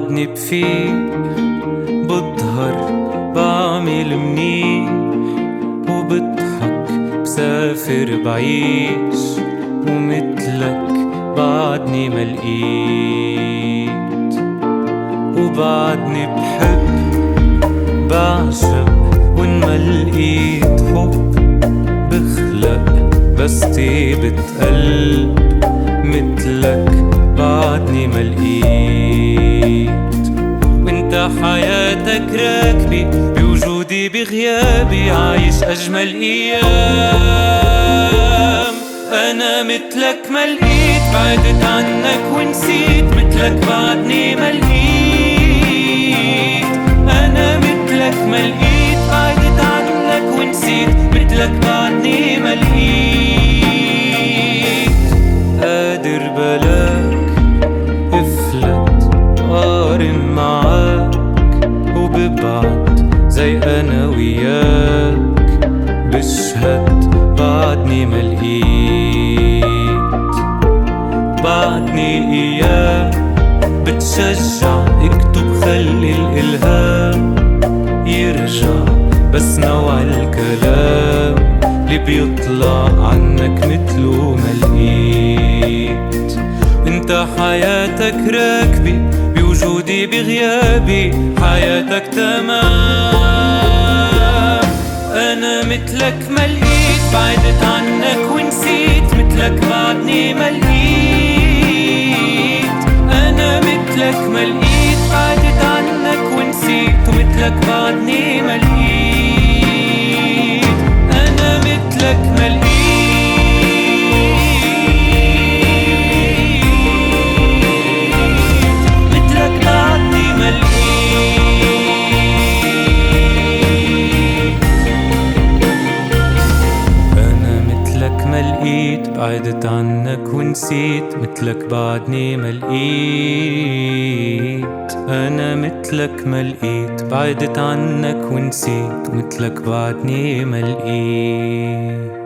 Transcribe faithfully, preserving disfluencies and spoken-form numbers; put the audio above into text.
بعدني بفيق بظهر بعمل منيح وبضحك بسافر بعيش ومثلك بعدني ملقيت وبعدني بحب بعشق وإن ما لقيت حب بخلق بس طيبة قلب مثلك بعدني ما لقيت وانت حياتك راكبي بوجودي بغيابي عايش أجمل أيام. أنا مثلك ما لقيت بعدت عنك ونسيت مثلك بعدني ما لقيت. أنا مثلك ما لقيت بعدت عنك ونسيت مثلك بعدني ما لقيت. قادر بلاك افلت قارن معاك وببعد زي أنا وياك بشهد بعدني ما لقيت. بعدني إياك بتشجع اكتب خلي الإلهام يرجع بس نوع الكلام اللي بيطلع عنك مثله ما لقيت. انت حياتك راكبي بوجودي بغيابي حياتك تمام. انا مثلك ما لقيت بعدت عنك ونسيت مثلك بعدني ما لقيت. انا مثلك ما لقيت بعدت عنك ونسيت ومثلك بعدني ما لقيت. انا مثلك ما لقيت مثلك بعدني ما لقيت. انا مثلك ما لقيت بعدت عنك ونسيت مثلك بعدني ما لقيت. أنا مثلك ما لقيت بعدت عنك ونسيت مثلك بعدني ما لقيت.